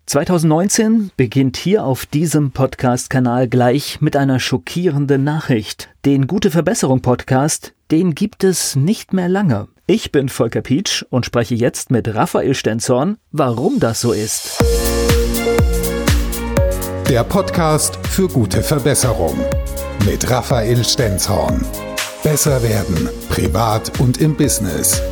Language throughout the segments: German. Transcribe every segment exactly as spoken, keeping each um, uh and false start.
zwanzig neunzehn beginnt hier auf diesem Podcast-Kanal gleich mit einer schockierenden Nachricht. Den Gute-Verbesserung-Podcast, den gibt es nicht mehr lange. Ich bin Volker Pietsch und spreche jetzt mit Raphael Stenzhorn, warum das so ist. Der Podcast für gute Verbesserung mit Raphael Stenzhorn. Besser werden, privat und im Business.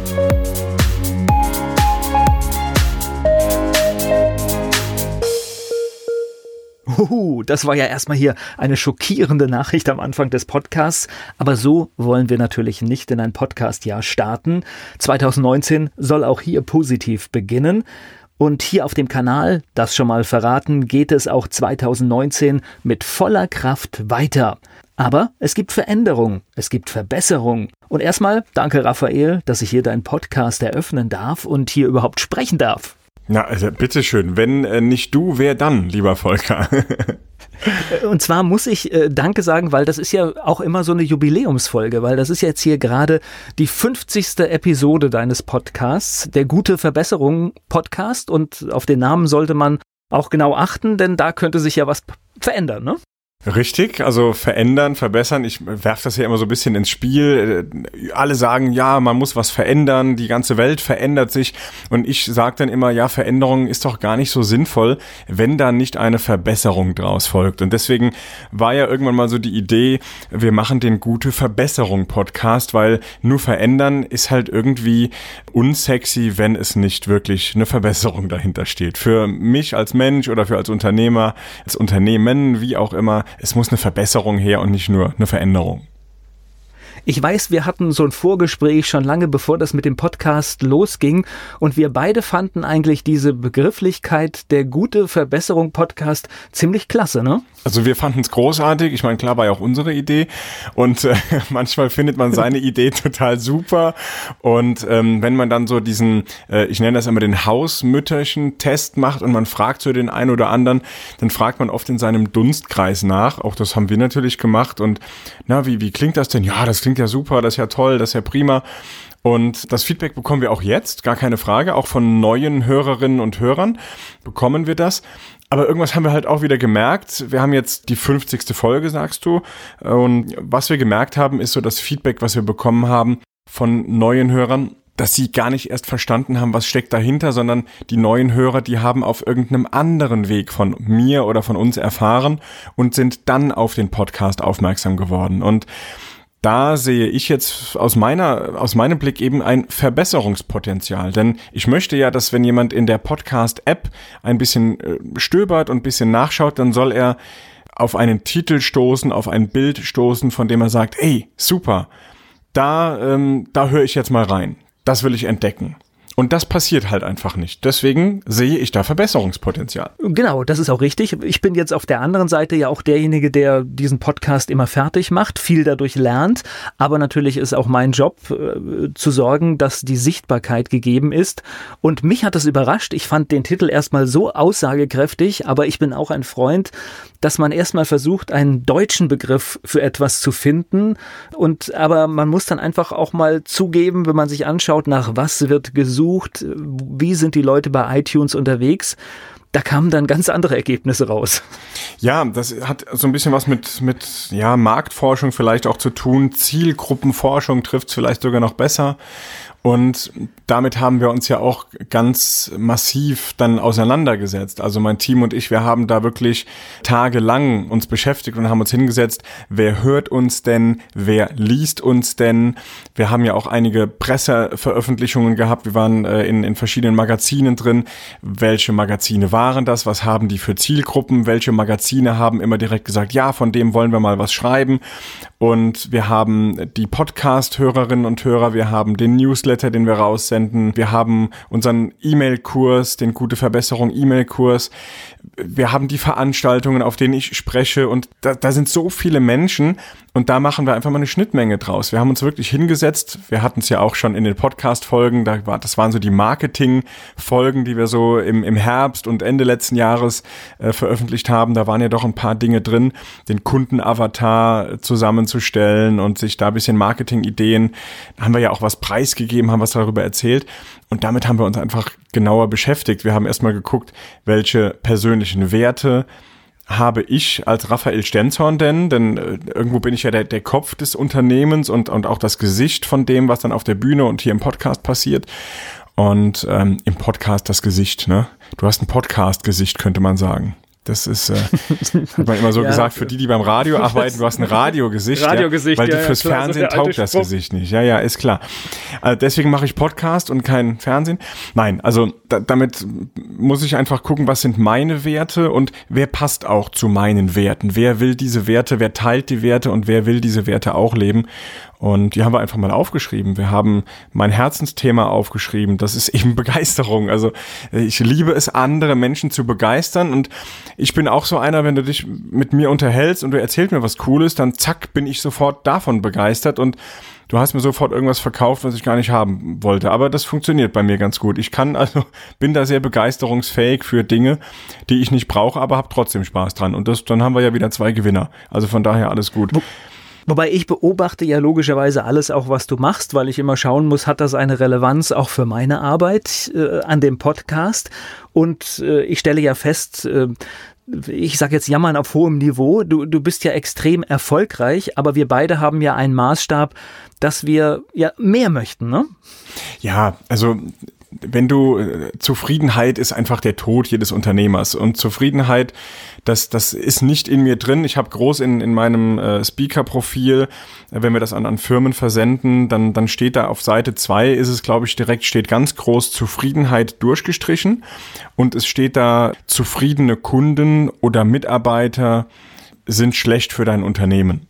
Uhu, das war ja erstmal hier eine schockierende Nachricht am Anfang des Podcasts, aber so wollen wir natürlich nicht in ein Podcast-Jahr starten. zwanzig neunzehn soll auch hier positiv beginnen und hier auf dem Kanal, das schon mal verraten, geht es auch zwanzig neunzehn mit voller Kraft weiter. Aber es gibt Veränderung, es gibt Verbesserung. Und erstmal danke Raphael, dass ich hier deinen Podcast eröffnen darf und hier überhaupt sprechen darf. Na, also bitteschön, wenn äh, nicht du, wer dann, lieber Volker? Und zwar muss ich äh, Danke sagen, weil das ist ja auch immer so eine Jubiläumsfolge, weil das ist jetzt hier gerade die fünfzigste Episode deines Podcasts, der Gute Verbesserung Podcast, und auf den Namen sollte man auch genau achten, denn da könnte sich ja was verändern, ne? Richtig, also verändern, verbessern. Ich werfe das ja immer so ein bisschen ins Spiel. Alle sagen, ja, man muss was verändern, die ganze Welt verändert sich. Und ich sage dann immer, ja, Veränderung ist doch gar nicht so sinnvoll, wenn da nicht eine Verbesserung draus folgt. Und deswegen war ja irgendwann mal so die Idee, wir machen den Gute-Verbesserung-Podcast, weil nur verändern ist halt irgendwie unsexy, wenn es nicht wirklich eine Verbesserung dahinter steht. Für mich als Mensch oder für als Unternehmer, als Unternehmen, wie auch immer, es muss eine Verbesserung her und nicht nur eine Veränderung. Ich weiß, wir hatten so ein Vorgespräch schon lange bevor das mit dem Podcast losging und wir beide fanden eigentlich diese Begrifflichkeit der Gute Verbesserung Podcast ziemlich klasse, ne? Also wir fanden es großartig. Ich meine, klar war ja auch unsere Idee und äh, manchmal findet man seine Idee total super und ähm, wenn man dann so diesen, äh, ich nenne das immer den Hausmütterchen-Test macht und man fragt so den einen oder anderen, dann fragt man oft in seinem Dunstkreis nach. Auch das haben wir natürlich gemacht und na, wie, wie klingt das denn? Ja, das klingt ja super, das ist ja toll, das ist ja prima. Und das Feedback bekommen wir auch jetzt, gar keine Frage, auch von neuen Hörerinnen und Hörern bekommen wir das. Aber irgendwas haben wir halt auch wieder gemerkt. Wir haben jetzt die fünfzigste Folge, sagst du. Und was wir gemerkt haben, ist so das Feedback, was wir bekommen haben von neuen Hörern, dass sie gar nicht erst verstanden haben, was steckt dahinter, sondern die neuen Hörer, die haben auf irgendeinem anderen Weg von mir oder von uns erfahren und sind dann auf den Podcast aufmerksam geworden. Und da sehe ich jetzt aus meiner, aus meinem Blick eben ein Verbesserungspotenzial. Denn ich möchte ja, dass wenn jemand in der Podcast-App ein bisschen stöbert und ein bisschen nachschaut, dann soll er auf einen Titel stoßen, auf ein Bild stoßen, von dem er sagt, ey, super, da, ähm, da höre ich jetzt mal rein. Das will ich entdecken. Und das passiert halt einfach nicht. Deswegen sehe ich da Verbesserungspotenzial. Genau, das ist auch richtig. Ich bin jetzt auf der anderen Seite ja auch derjenige, der diesen Podcast immer fertig macht, viel dadurch lernt. Aber natürlich ist auch mein Job, äh, zu sorgen, dass die Sichtbarkeit gegeben ist. Und mich hat das überrascht. Ich fand den Titel erstmal so aussagekräftig, aber ich bin auch ein Freund, dass man erstmal versucht, einen deutschen Begriff für etwas zu finden. Und aber man muss dann einfach auch mal zugeben, wenn man sich anschaut, nach was wird gesucht, wie sind die Leute bei iTunes unterwegs, da kamen dann ganz andere Ergebnisse raus. Ja, das hat so ein bisschen was mit, mit ja, Marktforschung vielleicht auch zu tun. Zielgruppenforschung trifft es vielleicht sogar noch besser. Und damit haben wir uns ja auch ganz massiv dann auseinandergesetzt. Also mein Team und ich, wir haben da wirklich tagelang uns beschäftigt und haben uns hingesetzt, wer hört uns denn, wer liest uns denn? Wir haben ja auch einige Presseveröffentlichungen gehabt, wir waren äh, in, in verschiedenen Magazinen drin. Welche Magazine waren das? Was haben die für Zielgruppen? Welche Magazine haben immer direkt gesagt, ja, von dem wollen wir mal was schreiben? Und wir haben die Podcast-Hörerinnen und Hörer, wir haben den Newsletter, den wir raussenden, wir haben unseren E-Mail-Kurs, den Gute Verbesserung E-Mail-Kurs, wir haben die Veranstaltungen, auf denen ich spreche und da, da sind so viele Menschen Und da machen wir einfach mal eine Schnittmenge draus. Wir haben uns wirklich hingesetzt. Wir hatten es ja auch schon in den Podcast-Folgen. Da war, das waren so die Marketing-Folgen, die wir so im, im Herbst und Ende letzten Jahres äh, veröffentlicht haben. Da waren ja doch ein paar Dinge drin, den Kundenavatar zusammenzustellen und sich da ein bisschen Marketing-Ideen. Da haben wir ja auch was preisgegeben, haben was darüber erzählt. Und damit haben wir uns einfach genauer beschäftigt. Wir haben erstmal geguckt, welche persönlichen Werte habe ich als Raphael Stenzhorn denn, denn äh, irgendwo bin ich ja der, der Kopf des Unternehmens und, und auch das Gesicht von dem, was dann auf der Bühne und hier im Podcast passiert. Und ähm, im Podcast das Gesicht, ne? Du hast ein Podcast-Gesicht, könnte man sagen. Das ist, äh, hat man immer so ja, gesagt, für die, die beim Radio arbeiten, du hast ein Radiogesicht, Radiogesicht ja, weil ja, die fürs ja, klar, Fernsehen so taugt das Spruch. Gesicht nicht. Ja, ja, ist klar. Also deswegen mache ich Podcast und kein Fernsehen. Nein, also da, damit muss ich einfach gucken, was sind meine Werte und wer passt auch zu meinen Werten. Wer will diese Werte, wer teilt die Werte und wer will diese Werte auch leben. Und die haben wir einfach mal aufgeschrieben. Wir haben mein Herzensthema aufgeschrieben. Das ist eben Begeisterung. Also ich liebe es, andere Menschen zu begeistern. Und ich bin auch so einer, wenn du dich mit mir unterhältst und du erzählst mir was Cooles, dann zack, bin ich sofort davon begeistert. Und du hast mir sofort irgendwas verkauft, was ich gar nicht haben wollte. Aber das funktioniert bei mir ganz gut. Ich kann also, bin da sehr begeisterungsfähig für Dinge, die ich nicht brauche, aber habe trotzdem Spaß dran. Und das, dann haben wir ja wieder zwei Gewinner. Also von daher alles gut. Wobei ich beobachte ja logischerweise alles auch, was du machst, weil ich immer schauen muss, hat das eine Relevanz auch für meine Arbeit äh, an dem Podcast? Und äh, ich stelle ja fest, äh, ich sage jetzt jammern auf hohem Niveau, du, du bist ja extrem erfolgreich, aber wir beide haben ja einen Maßstab, dass wir ja mehr möchten, ne? Ja, also wenn du, äh, Zufriedenheit ist einfach der Tod jedes Unternehmers und Zufriedenheit, das das ist nicht in mir drin. Ich habe groß in in meinem äh, Speaker-Profil, äh, wenn wir das an an Firmen versenden, dann dann steht da auf Seite zwei, ist es glaube ich direkt, steht ganz groß Zufriedenheit durchgestrichen und es steht da, zufriedene Kunden oder Mitarbeiter sind schlecht für dein Unternehmen.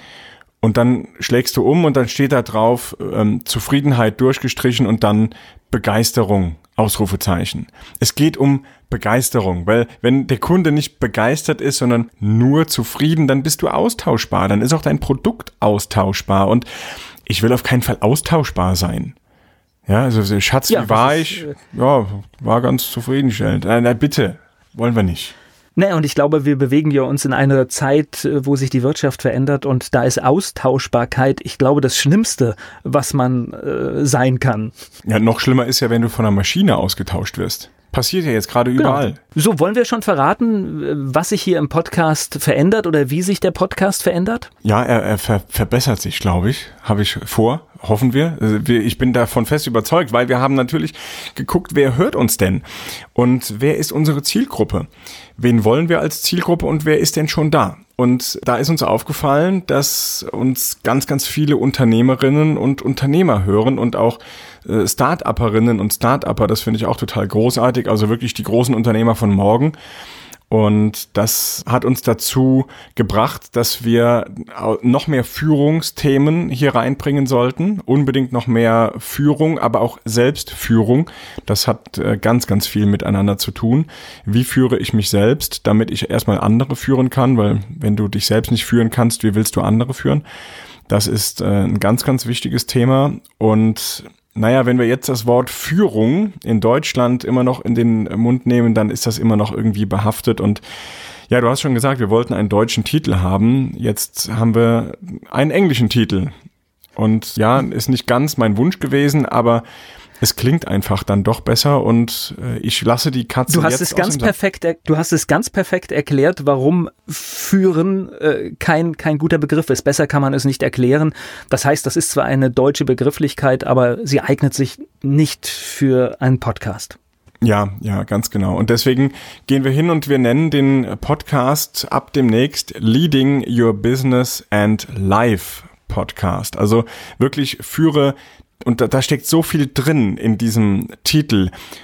Und dann schlägst du um und dann steht da drauf, ähm, Zufriedenheit durchgestrichen und dann Begeisterung, Ausrufezeichen. Es geht um Begeisterung, weil wenn der Kunde nicht begeistert ist, sondern nur zufrieden, dann bist du austauschbar, dann ist auch dein Produkt austauschbar und ich will auf keinen Fall austauschbar sein. Ja, also Schatz, ja, wie war ist, ich? Ja, war ganz zufriedenstellend. Na, na bitte, wollen wir nicht. Naja, und ich glaube, wir bewegen ja uns in einer Zeit, wo sich die Wirtschaft verändert und da ist Austauschbarkeit, ich glaube, das Schlimmste, was man äh, sein kann. Ja, noch schlimmer ist ja, wenn du von einer Maschine ausgetauscht wirst. Passiert ja jetzt gerade überall. Genau. So, wollen wir schon verraten, was sich hier im Podcast verändert oder wie sich der Podcast verändert? Ja, er, er ver- verbessert sich, glaube ich. Habe ich vor, hoffen wir. Ich bin davon fest überzeugt, weil wir haben natürlich geguckt, wer hört uns denn? Und wer ist unsere Zielgruppe? Wen wollen wir als Zielgruppe und wer ist denn schon da? Und da ist uns aufgefallen, dass uns ganz, ganz viele Unternehmerinnen und Unternehmer hören und auch äh, Start-Upperinnen und Start-Upper, das finde ich auch total großartig, also wirklich die großen Unternehmer von morgen. Und das hat uns dazu gebracht, dass wir noch mehr Führungsthemen hier reinbringen sollten. Unbedingt noch mehr Führung, aber auch Selbstführung. Das hat ganz, ganz viel miteinander zu tun. Wie führe ich mich selbst, damit ich erstmal andere führen kann? Weil wenn du dich selbst nicht führen kannst, wie willst du andere führen? Das ist ein ganz, ganz wichtiges Thema. Und naja, wenn wir jetzt das Wort Führung in Deutschland immer noch in den Mund nehmen, dann ist das immer noch irgendwie behaftet. Und ja, du hast schon gesagt, wir wollten einen deutschen Titel haben. Jetzt haben wir einen englischen Titel. Und ja, ist nicht ganz mein Wunsch gewesen, aber es klingt einfach dann doch besser und ich lasse die Katze du hast jetzt es ganz perfekt, Du hast es ganz perfekt erklärt, warum Führen äh, kein, kein guter Begriff ist. Besser kann man es nicht erklären. Das heißt, das ist zwar eine deutsche Begrifflichkeit, aber sie eignet sich nicht für einen Podcast. Ja, ja, ganz genau. Und deswegen gehen wir hin und wir nennen den Podcast ab demnächst Leading Your Business and Life Podcast. Also wirklich führe, und da, da steckt so viel drin in diesem Titel.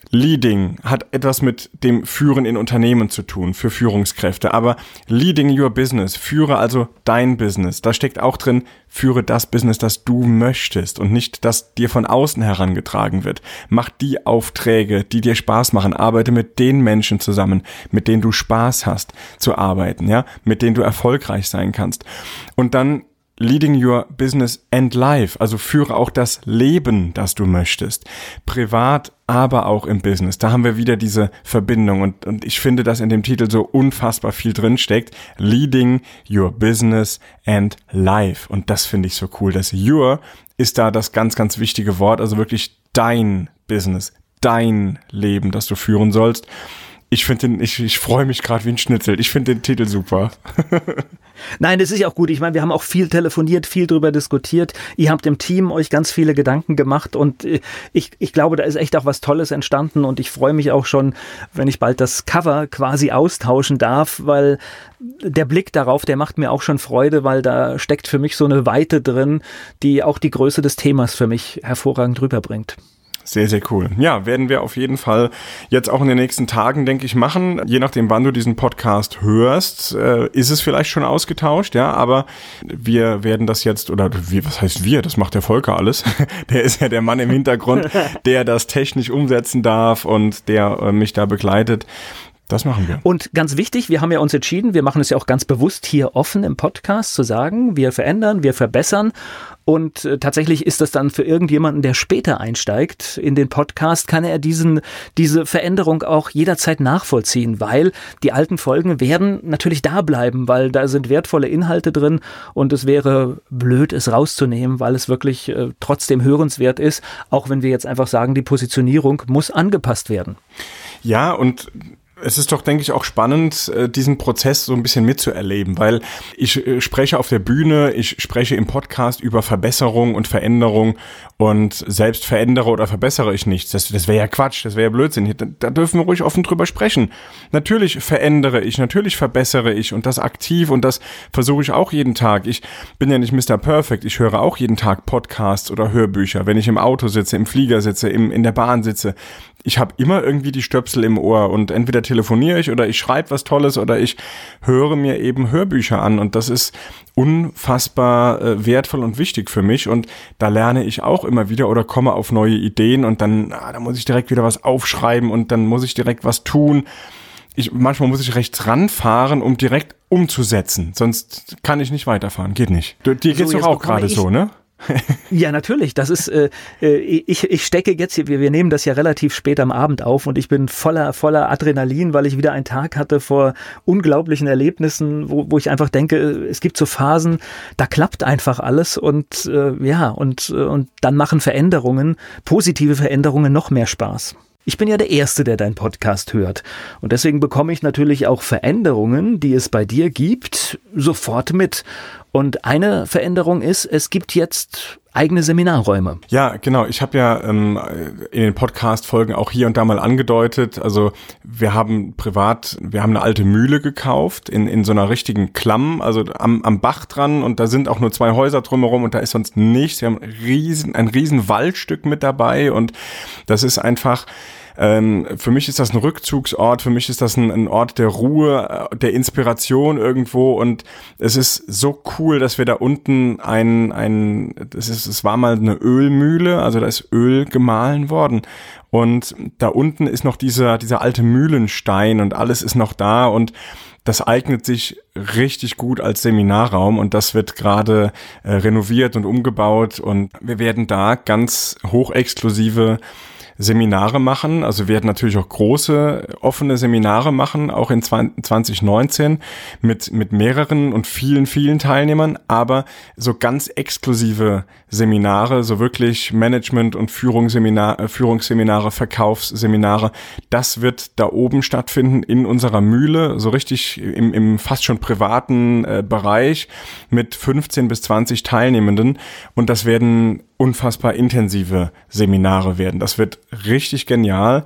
Leading hat etwas mit dem Führen in Unternehmen zu tun, für Führungskräfte. Aber leading your business, führe also dein Business. Da steckt auch drin, führe das Business, das du möchtest und nicht, das dir von außen herangetragen wird. Mach die Aufträge, die dir Spaß machen. Arbeite mit den Menschen zusammen, mit denen du Spaß hast zu arbeiten, ja, mit denen du erfolgreich sein kannst. Und dann leading your business and life, also führe auch das Leben, das du möchtest. Privat, aber auch im Business. Da haben wir wieder diese Verbindung und, und ich finde, dass in dem Titel so unfassbar viel drinsteckt. Leading your business and life. Und das finde ich so cool. Das your ist da das ganz, ganz wichtige Wort. Also wirklich dein Business, dein Leben, das du führen sollst. Ich finde den, ich, ich freue mich gerade wie ein Schnitzel. Ich finde den Titel super. Nein, das ist ja auch gut. Ich meine, wir haben auch viel telefoniert, viel drüber diskutiert. Ihr habt im Team euch ganz viele Gedanken gemacht und ich, ich glaube, da ist echt auch was Tolles entstanden und ich freue mich auch schon, wenn ich bald das Cover quasi austauschen darf, weil der Blick darauf, der macht mir auch schon Freude, weil da steckt für mich so eine Weite drin, die auch die Größe des Themas für mich hervorragend rüberbringt. Sehr, sehr cool. Ja, werden wir auf jeden Fall jetzt auch in den nächsten Tagen, denke ich, machen. Je nachdem, wann du diesen Podcast hörst, äh, ist es vielleicht schon ausgetauscht, ja, aber wir werden das jetzt, oder wie, was heißt wir? Das macht der Volker alles. Der ist ja der Mann im Hintergrund, der das technisch umsetzen darf und der äh, mich da begleitet. Das machen wir. Und ganz wichtig, wir haben ja uns entschieden, wir machen es ja auch ganz bewusst hier offen im Podcast zu sagen, wir verändern, wir verbessern und äh, tatsächlich ist das dann für irgendjemanden, der später einsteigt in den Podcast, kann er diesen diese Veränderung auch jederzeit nachvollziehen, weil die alten Folgen werden natürlich da bleiben, weil da sind wertvolle Inhalte drin und es wäre blöd, es rauszunehmen, weil es wirklich äh, trotzdem hörenswert ist, auch wenn wir jetzt einfach sagen, die Positionierung muss angepasst werden. Ja, und es ist doch, denke ich, auch spannend, diesen Prozess so ein bisschen mitzuerleben, weil ich spreche auf der Bühne, ich spreche im Podcast über Verbesserung und Veränderung und selbst verändere oder verbessere ich nichts. Das, das wäre ja Quatsch, das wäre ja Blödsinn. Da, da dürfen wir ruhig offen drüber sprechen. Natürlich verändere ich, natürlich verbessere ich und das aktiv und das versuche ich auch jeden Tag. Ich bin ja nicht Mister Perfect, ich höre auch jeden Tag Podcasts oder Hörbücher, wenn ich im Auto sitze, im Flieger sitze, im, in der Bahn sitze. Ich habe immer irgendwie die Stöpsel im Ohr und entweder telefoniere ich oder ich schreibe was Tolles oder ich höre mir eben Hörbücher an und das ist unfassbar äh, wertvoll und wichtig für mich und da lerne ich auch immer wieder oder komme auf neue Ideen und dann, ah, da muss ich direkt wieder was aufschreiben und dann muss ich direkt was tun. Ich, manchmal muss ich rechts ranfahren, um direkt umzusetzen, sonst kann ich nicht weiterfahren, geht nicht. Dir geht's so, doch auch gerade so, ne? Ja, natürlich. Das ist, äh, ich, ich stecke jetzt hier, wir, wir nehmen das ja relativ spät am Abend auf und ich bin voller, voller Adrenalin, weil ich wieder einen Tag hatte vor unglaublichen Erlebnissen, wo, wo ich einfach denke, es gibt so Phasen, da klappt einfach alles und äh, ja, und, und dann machen Veränderungen, positive Veränderungen noch mehr Spaß. Ich bin ja der Erste, der deinen Podcast hört und deswegen bekomme ich natürlich auch Veränderungen, die es bei dir gibt, sofort mit. Und eine Veränderung ist, es gibt jetzt eigene Seminarräume. Ja, genau. Ich habe ja ähm, in den Podcast-Folgen auch hier und da mal angedeutet, also wir haben privat, wir haben eine alte Mühle gekauft in in so einer richtigen Klamm, also am am Bach dran und da sind auch nur zwei Häuser drumherum und da ist sonst nichts. Wir haben ein riesen, ein riesen Waldstück mit dabei und das ist einfach Ähm, für mich ist das ein Rückzugsort, für mich ist das ein, ein Ort der Ruhe, der Inspiration irgendwo und es ist so cool, dass wir da unten ein, ein, das ist, es war mal eine Ölmühle, also da ist Öl gemahlen worden und da unten ist noch dieser, dieser alte Mühlenstein und alles ist noch da und das eignet sich richtig gut als Seminarraum und das wird gerade äh, renoviert und umgebaut und wir werden da ganz hochexklusive Seminare machen, also wir werden natürlich auch große offene Seminare machen, auch in zwanzig neunzehn mit mit mehreren und vielen, vielen Teilnehmern, aber so ganz exklusive Seminare, so wirklich Management- und Führungsseminar, Führungsseminare, Verkaufsseminare, das wird da oben stattfinden in unserer Mühle, so richtig im, im fast schon privaten äh, Bereich mit fünfzehn bis zwanzig Teilnehmenden und das werden unfassbar intensive Seminare werden. Das wird richtig genial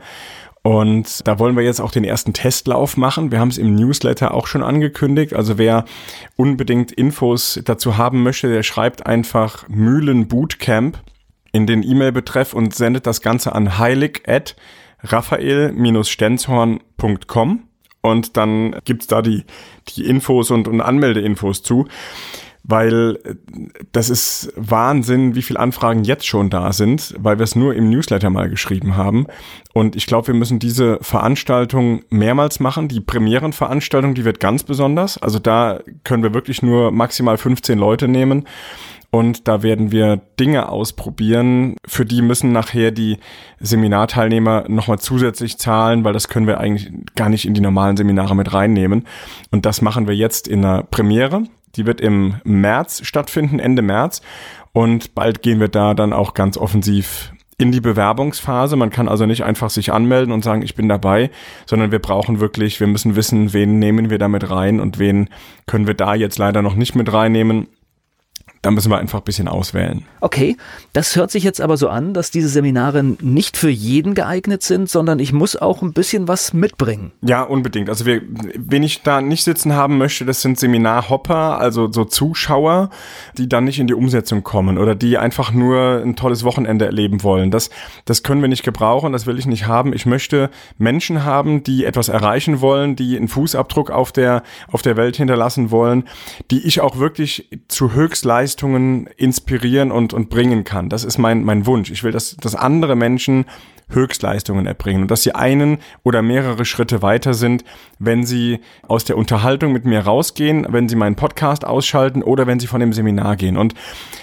und da wollen wir jetzt auch den ersten Testlauf machen. Wir haben es im Newsletter auch schon angekündigt. Also wer unbedingt Infos dazu haben möchte, der schreibt einfach Mühlen Bootcamp in den E-Mail-Betreff und sendet das Ganze an heilig at raphael Stenzhorn punkt com und dann gibt's da die, die Infos und, und Anmeldeinfos zu. Weil das ist Wahnsinn, wie viele Anfragen jetzt schon da sind, weil wir es nur im Newsletter mal geschrieben haben. Und ich glaube, wir müssen diese Veranstaltung mehrmals machen. Die Premierenveranstaltung, die wird ganz besonders. Also da können wir wirklich nur maximal fünfzehn Leute nehmen. Und da werden wir Dinge ausprobieren. Für die müssen nachher die Seminarteilnehmer nochmal zusätzlich zahlen, weil das können wir eigentlich gar nicht in die normalen Seminare mit reinnehmen. Und das machen wir jetzt in der Premiere. Die wird im März stattfinden, Ende März. Und bald gehen wir da dann auch ganz offensiv in die Bewerbungsphase. Man kann also nicht einfach sich anmelden und sagen, ich bin dabei, sondern wir brauchen wirklich, wir müssen wissen, wen nehmen wir da mit rein und wen können wir da jetzt leider noch nicht mit reinnehmen. Da müssen wir einfach ein bisschen auswählen. Okay, das hört sich jetzt aber so an, dass diese Seminare nicht für jeden geeignet sind, sondern ich muss auch ein bisschen was mitbringen. Ja, unbedingt. Also wir, wen ich da nicht sitzen haben möchte, das sind Seminarhopper, also so Zuschauer, die dann nicht in die Umsetzung kommen oder die einfach nur ein tolles Wochenende erleben wollen. Das, das können wir nicht gebrauchen, das will ich nicht haben. Ich möchte Menschen haben, die etwas erreichen wollen, die einen Fußabdruck auf der, auf der Welt hinterlassen wollen, die ich auch wirklich zu Höchstleistungen inspirieren und, und bringen kann. Das ist mein, mein Wunsch. Ich will, dass, dass andere Menschen Höchstleistungen erbringen und dass sie einen oder mehrere Schritte weiter sind, wenn sie aus der Unterhaltung mit mir rausgehen, wenn sie meinen Podcast ausschalten oder wenn sie von dem Seminar gehen. Und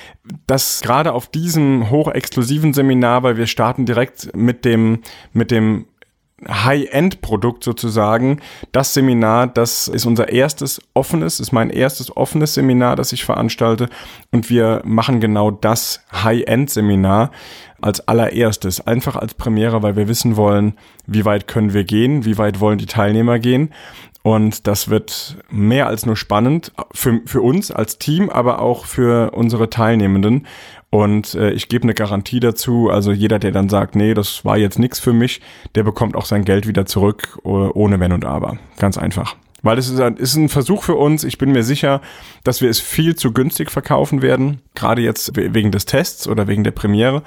das gerade auf diesem hochexklusiven Seminar, weil wir starten direkt mit dem, mit dem High-End-Produkt sozusagen. Das Seminar, das ist unser erstes offenes, ist mein erstes offenes Seminar, das ich veranstalte. Und wir machen genau das High-End-Seminar als allererstes, einfach als Premiere, weil wir wissen wollen, wie weit können wir gehen, wie weit wollen die Teilnehmer gehen. Und das wird mehr als nur spannend für, für uns als Team, aber auch für unsere Teilnehmenden. Und äh, ich gebe eine Garantie dazu, also jeder, der dann sagt, nee, das war jetzt nichts für mich, der bekommt auch sein Geld wieder zurück, ohne Wenn und Aber. Ganz einfach. Weil es ist ein, ist ein Versuch für uns, ich bin mir sicher, dass wir es viel zu günstig verkaufen werden, gerade jetzt wegen des Tests oder wegen der Premiere.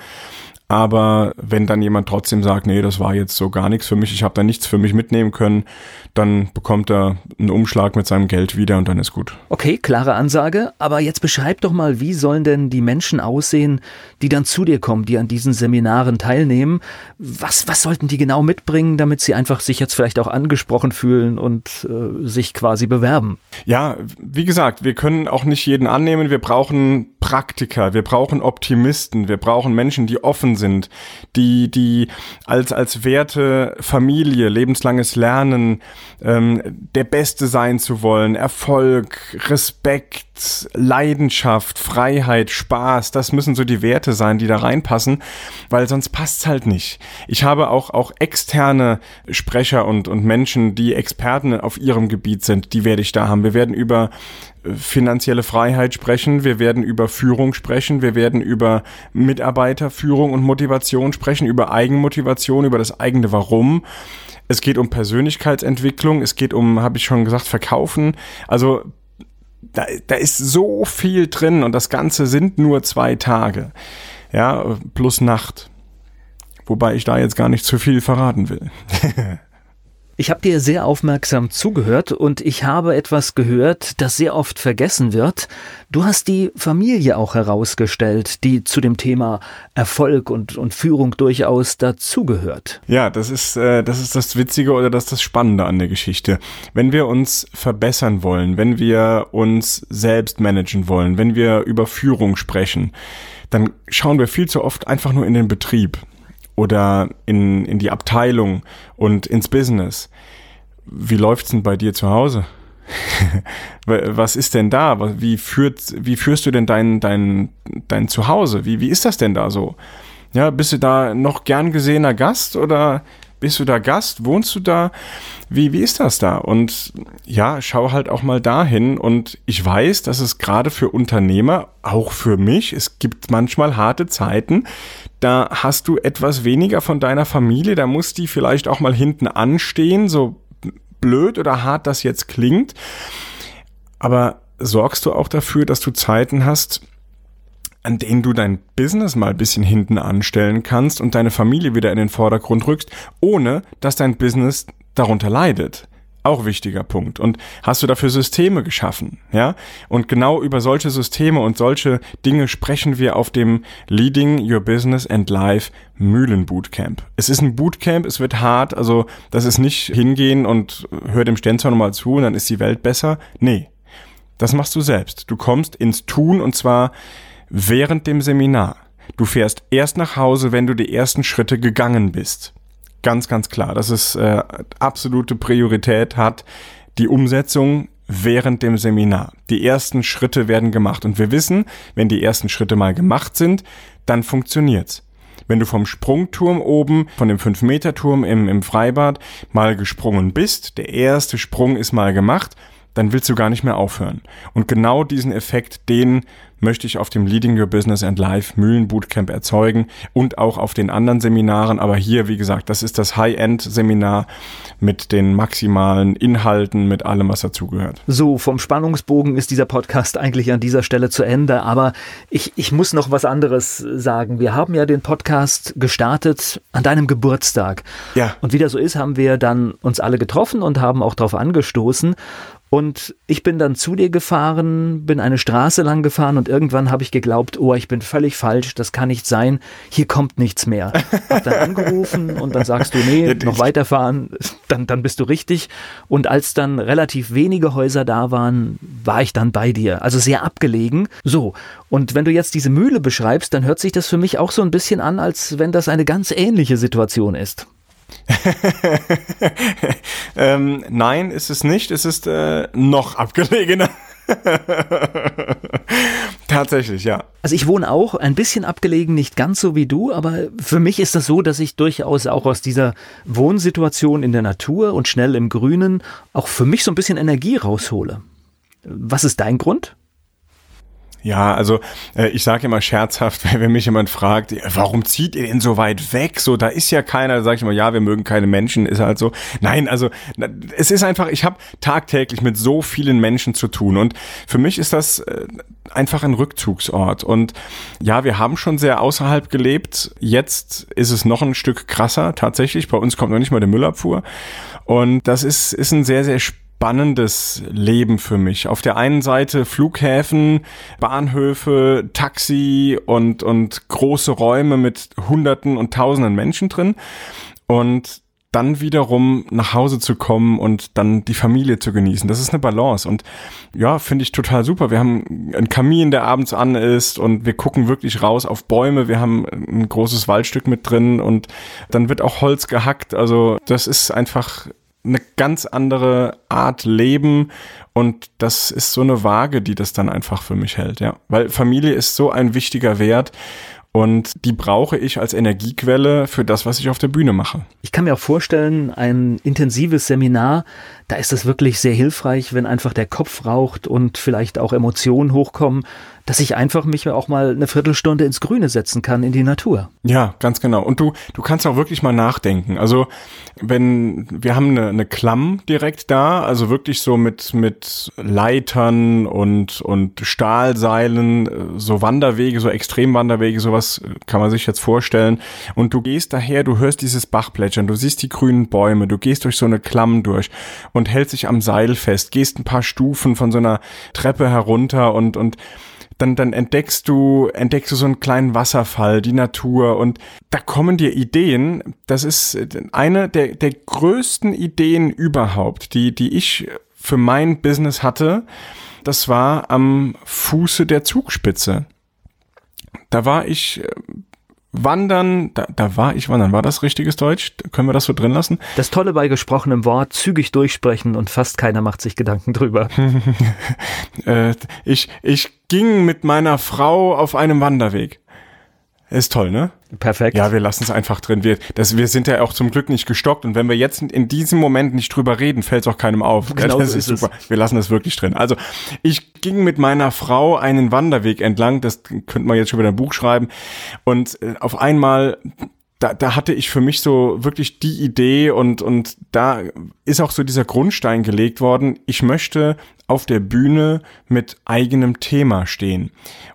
Aber wenn dann jemand trotzdem sagt, nee, das war jetzt so gar nichts für mich, ich habe da nichts für mich mitnehmen können, dann bekommt er einen Umschlag mit seinem Geld wieder und dann ist gut. Okay, klare Ansage. Aber jetzt beschreib doch mal, wie sollen denn die Menschen aussehen, die dann zu dir kommen, die an diesen Seminaren teilnehmen? Was, was sollten die genau mitbringen, damit sie einfach sich jetzt vielleicht auch angesprochen fühlen und äh, sich quasi bewerben? Ja, wie gesagt, wir können auch nicht jeden annehmen. Wir brauchen Praktiker, wir brauchen Optimisten, wir brauchen Menschen, die offen sind, die die als als Werte Familie, lebenslanges Lernen, ähm, der Beste sein zu wollen, Erfolg, Respekt, Leidenschaft, Freiheit, Spaß, das müssen so die Werte sein, die da reinpassen, weil sonst passt's halt nicht. Ich habe auch auch externe Sprecher und und Menschen, die Experten auf ihrem Gebiet sind, die werde ich da haben. Wir werden über finanzielle Freiheit sprechen, wir werden über Führung sprechen, wir werden über Mitarbeiterführung und Motivation sprechen, über Eigenmotivation, über das eigene Warum. Es geht um Persönlichkeitsentwicklung, es geht um, habe ich schon gesagt, Verkaufen. Also da, da ist so viel drin und das Ganze sind nur zwei Tage, ja, plus Nacht. Wobei ich da jetzt gar nicht zu viel verraten will. Ich habe dir sehr aufmerksam zugehört und ich habe etwas gehört, das sehr oft vergessen wird. Du hast die Familie auch herausgestellt, die zu dem Thema Erfolg und, und Führung durchaus dazugehört. Ja, das ist, äh, das ist das Witzige oder das ist das Spannende an der Geschichte. Wenn wir uns verbessern wollen, wenn wir uns selbst managen wollen, wenn wir über Führung sprechen, dann schauen wir viel zu oft einfach nur in den Betrieb oder in, in die Abteilung und ins Business. Wie läuft's denn bei dir zu Hause? Was ist denn da? Wie führt, wie führst du denn dein, dein, dein Zuhause? Wie, wie ist das denn da so? Ja, bist du da noch gern gesehener Gast oder bist du da Gast? Wohnst du da? Wie, wie ist das da? Und ja, schau halt auch mal dahin. Und ich weiß, dass es gerade für Unternehmer, auch für mich, es gibt manchmal harte Zeiten, da hast du etwas weniger von deiner Familie, da muss die vielleicht auch mal hinten anstehen, so blöd oder hart das jetzt klingt. Aber sorgst du auch dafür, dass du Zeiten hast, an denen du dein Business mal ein bisschen hinten anstellen kannst und deine Familie wieder in den Vordergrund rückst, ohne dass dein Business darunter leidet. Auch wichtiger Punkt. Und hast du dafür Systeme geschaffen, ja? Und genau über solche Systeme und solche Dinge sprechen wir auf dem Leading Your Business and Life Mühlen Bootcamp. Es ist ein Bootcamp, es wird hart, also das ist nicht hingehen und hör dem Stenzhorn mal zu und dann ist die Welt besser. Nee, das machst du selbst. Du kommst ins Tun und zwar während dem Seminar. Du fährst erst nach Hause, wenn du die ersten Schritte gegangen bist. Ganz, ganz klar, dass es äh, absolute Priorität hat, die Umsetzung während dem Seminar. Die ersten Schritte werden gemacht und wir wissen, wenn die ersten Schritte mal gemacht sind, dann funktioniert's. Wenn du vom Sprungturm oben, von dem fünf Meter Turm im, im Freibad mal gesprungen bist, der erste Sprung ist mal gemacht, dann willst du gar nicht mehr aufhören. Und genau diesen Effekt, den möchte ich auf dem Leading Your Business and Life Mühlen Bootcamp erzeugen und auch auf den anderen Seminaren. Aber hier, wie gesagt, das ist das High-End-Seminar mit den maximalen Inhalten, mit allem, was dazugehört. So, vom Spannungsbogen ist dieser Podcast eigentlich an dieser Stelle zu Ende. Aber ich, ich muss noch was anderes sagen. Wir haben ja den Podcast gestartet an deinem Geburtstag. Ja. Und wie das so ist, haben wir dann uns alle getroffen und haben auch darauf angestoßen. Und ich bin dann zu dir gefahren, bin eine Straße lang gefahren und irgendwann habe ich geglaubt, oh, ich bin völlig falsch, das kann nicht sein, hier kommt nichts mehr. Hab dann angerufen und dann sagst du, nee, noch weiterfahren, dann, dann bist du richtig. Und als dann relativ wenige Häuser da waren, war ich dann bei dir. Also sehr abgelegen. So, und wenn du jetzt diese Mühle beschreibst, dann hört sich das für mich auch so ein bisschen an, als wenn das eine ganz ähnliche Situation ist. ähm, nein, ist es nicht. Es ist äh, noch abgelegener. Tatsächlich, ja. Also ich wohne auch ein bisschen abgelegen, nicht ganz so wie du, aber für mich ist das so, dass ich durchaus auch aus dieser Wohnsituation in der Natur und schnell im Grünen auch für mich so ein bisschen Energie raushole. Was ist dein Grund? Ja, also äh, ich sage immer scherzhaft, wenn, wenn mich jemand fragt, warum zieht ihr denn so weit weg? So, da ist ja keiner, da sage ich immer, ja, wir mögen keine Menschen, ist halt so. Nein, also es ist einfach, ich habe tagtäglich mit so vielen Menschen zu tun und für mich ist das äh, einfach ein Rückzugsort. Und ja, wir haben schon sehr außerhalb gelebt, jetzt ist es noch ein Stück krasser, tatsächlich, bei uns kommt noch nicht mal der Müllabfuhr und das ist, ist ein sehr, sehr spannendes spannendes Leben für mich. Auf der einen Seite Flughäfen, Bahnhöfe, Taxi und, und große Räume mit Hunderten und Tausenden Menschen drin und dann wiederum nach Hause zu kommen und dann die Familie zu genießen. Das ist eine Balance und ja, finde ich total super. Wir haben einen Kamin, der abends an ist und wir gucken wirklich raus auf Bäume. Wir haben ein großes Waldstück mit drin und dann wird auch Holz gehackt. Also das ist einfach eine ganz andere Art Leben und das ist so eine Waage, die das dann einfach für mich hält, ja. Weil Familie ist so ein wichtiger Wert und die brauche ich als Energiequelle für das, was ich auf der Bühne mache. Ich kann mir auch vorstellen, ein intensives Seminar, da ist es wirklich sehr hilfreich, wenn einfach der Kopf raucht und vielleicht auch Emotionen hochkommen, dass ich einfach mich auch mal eine Viertelstunde ins Grüne setzen kann, in die Natur. Ja, ganz genau. Und du, du kannst auch wirklich mal nachdenken. Also wenn, wir haben eine, eine Klamm direkt da, also wirklich so mit, mit Leitern und, und Stahlseilen, so Wanderwege, so Extremwanderwege, sowas kann man sich jetzt vorstellen. Und du gehst daher, du hörst dieses Bach plätschern, du siehst die grünen Bäume, du gehst durch so eine Klamm durch und hältst dich am Seil fest, gehst ein paar Stufen von so einer Treppe herunter und, und Dann, dann entdeckst du, entdeckst du so einen kleinen Wasserfall, die Natur und da kommen dir Ideen. Das ist eine der, der größten Ideen überhaupt, die, die ich für mein Business hatte. Das war am Fuße der Zugspitze. Da war ich wandern, da, da war ich wandern. War das richtiges Deutsch? Können wir das so drin lassen? Das Tolle bei gesprochenem Wort, zügig durchsprechen und fast keiner macht sich Gedanken drüber. äh, ich, ich ging mit meiner Frau auf einem Wanderweg. Ist toll, ne? Perfekt. Ja, wir lassen es einfach drin. Wir, das, wir sind ja auch zum Glück nicht gestockt und wenn wir jetzt in diesem Moment nicht drüber reden, fällt es auch keinem auf. Genau, das so ist ist super. Es. Wir lassen es wirklich drin. Also ich ging mit meiner Frau einen Wanderweg entlang, das könnte man jetzt schon wieder ein Buch schreiben und äh, auf einmal da, da hatte ich für mich so wirklich die Idee und, und da ist auch so dieser Grundstein gelegt worden. Ich möchte auf der Bühne mit eigenem Thema stehen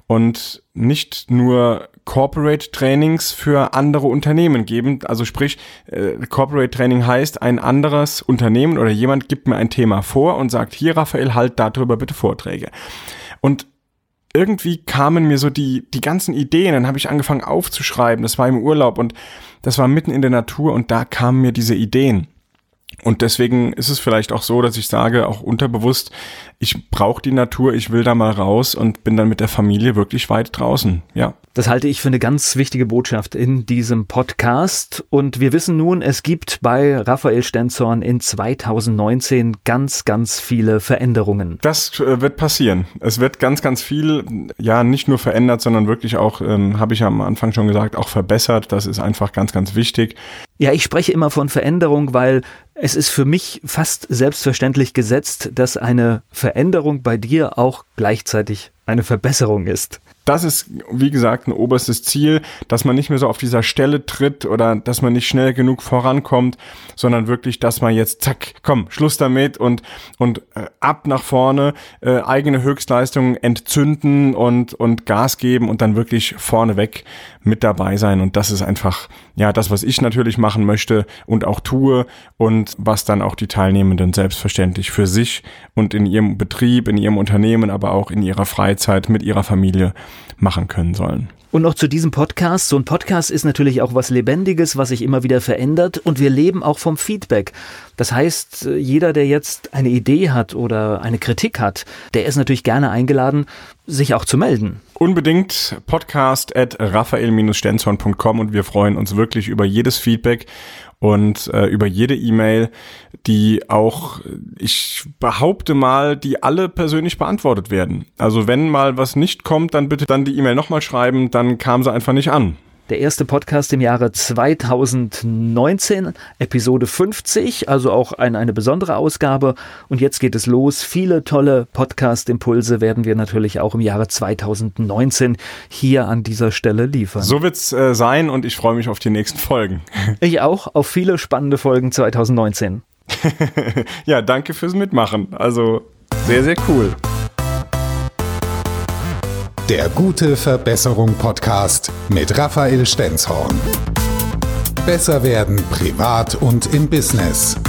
und nicht nur Corporate Trainings für andere Unternehmen geben. Also sprich, äh, Corporate Training heißt, ein anderes Unternehmen oder jemand gibt mir ein Thema vor und sagt, hier Raphael, halt darüber bitte Vorträge. Und irgendwie kamen mir so die die ganzen Ideen, dann habe ich angefangen aufzuschreiben, das war im Urlaub und das war mitten in der Natur und da kamen mir diese Ideen. Und deswegen ist es vielleicht auch so, dass ich sage, auch unterbewusst, ich brauche die Natur, ich will da mal raus und bin dann mit der Familie wirklich weit draußen, ja. Das halte ich für eine ganz wichtige Botschaft in diesem Podcast. Und wir wissen nun, es gibt bei Raphael Stenzhorn in zweitausendneunzehn ganz, ganz viele Veränderungen. Das äh, wird passieren. Es wird ganz, ganz viel, ja, nicht nur verändert, sondern wirklich auch, ähm, habe ich am Anfang schon gesagt, auch verbessert. Das ist einfach ganz, ganz wichtig. Ja, ich spreche immer von Veränderung, weil es ist für mich fast selbstverständlich gesetzt, dass eine Veränderung bei dir auch gleichzeitig eine Verbesserung ist. Das ist, wie gesagt, ein oberstes Ziel, dass man nicht mehr so auf dieser Stelle tritt oder dass man nicht schnell genug vorankommt, sondern wirklich, dass man jetzt, zack, komm, Schluss damit und und äh, ab nach vorne, äh, eigene Höchstleistungen entzünden und und Gas geben und dann wirklich vorneweg mit dabei sein. Und das ist einfach, ja, das, was ich natürlich machen möchte und auch tue und was dann auch die Teilnehmenden selbstverständlich für sich und in ihrem Betrieb, in ihrem Unternehmen, aber auch in ihrer Freizeit mit ihrer Familie machen können sollen. Und noch zu diesem Podcast. So ein Podcast ist natürlich auch was Lebendiges, was sich immer wieder verändert und wir leben auch vom Feedback. Das heißt, jeder, der jetzt eine Idee hat oder eine Kritik hat, der ist natürlich gerne eingeladen, sich auch zu melden. Unbedingt podcast at raphael stenzhorn punkt com und wir freuen uns wirklich über jedes Feedback und äh, über jede E-Mail, die auch, ich behaupte mal, die alle persönlich beantwortet werden. Also wenn mal was nicht kommt, dann bitte dann die E-Mail nochmal schreiben, dann kam sie einfach nicht an. Der erste Podcast im Jahre zweitausendneunzehn, Episode fünfzig, also auch ein, eine besondere Ausgabe. Und jetzt geht es los. Viele tolle Podcast-Impulse werden wir natürlich auch im Jahre zweitausendneunzehn hier an dieser Stelle liefern. So wird's äh, sein und ich freue mich auf die nächsten Folgen. Ich auch, auf viele spannende Folgen zweitausendneunzehn. Ja, danke fürs Mitmachen. Also sehr, sehr cool. Der Gute Verbesserung Podcast mit Raphael Stenzhorn. Besser werden privat und im Business.